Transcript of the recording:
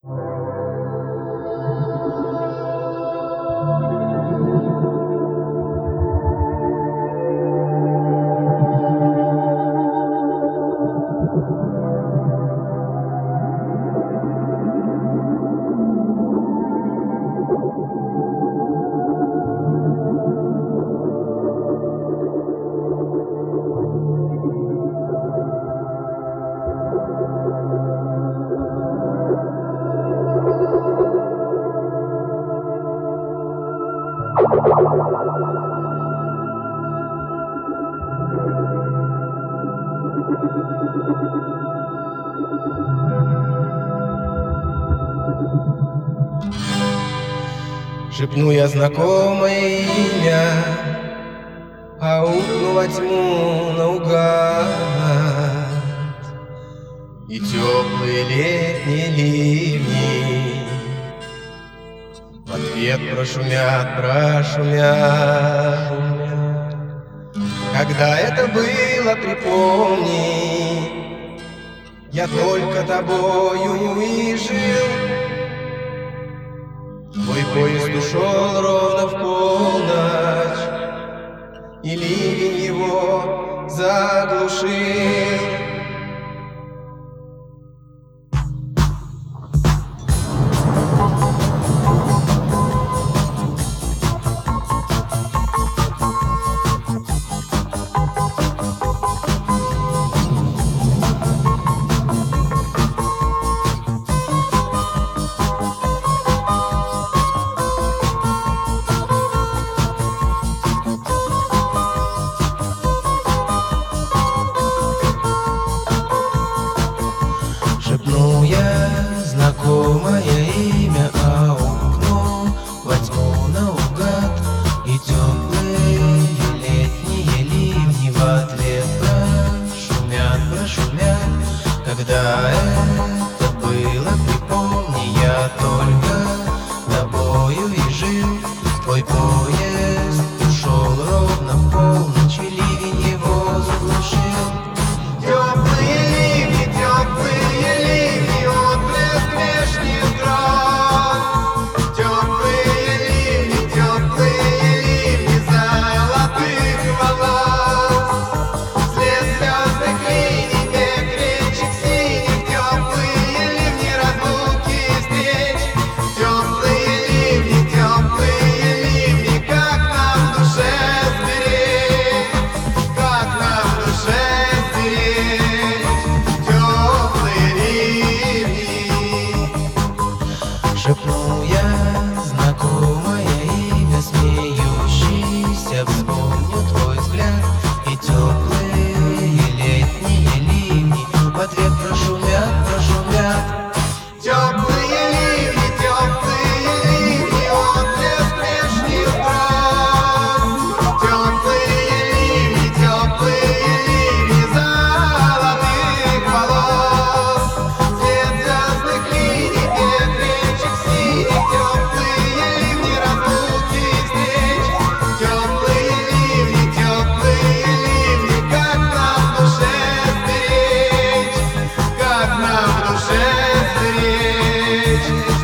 Шепну я знакомое имя, аукну во тьму наугад, и теплые летние ливни в ответ прошумят, прошумят. Когда это было, припомни, я только тобою и жил. Твой поезд ушел ровно в полночь, и ливень его заглушил. Шепнул я знакомое имя, аукну во тьму наугад, и теплые летние ливни в ответ прошумят, прошумят. Когда это было, припомни, я только тобою и жил. Твой поезд ушел ровно в полночь, и ливень его заглушил. Теплые ливни, теплые ливни, отблеск вешних гроз. Теплые ливни, золотых волос. След звездных линий, век речек синих. Теплые ливни, разлуки и встреч. Теплые ливни, как нам в душе сберечь, как нам в душе сберечь. Теплые ливни. Шепнул я знакомое имя, смеющийся, вспомню твой взгляд, и теплые летние ливни в ответ прошумят, прошумят. Теплые ливни, отблеск вешних гроз. Теплые ливни, золотых волос. След звездных линий, век речек синих. Теплые ливни, разлуки и встреч. Теплые ливни, как нам в душе сберечь, как нам в душе сберечь.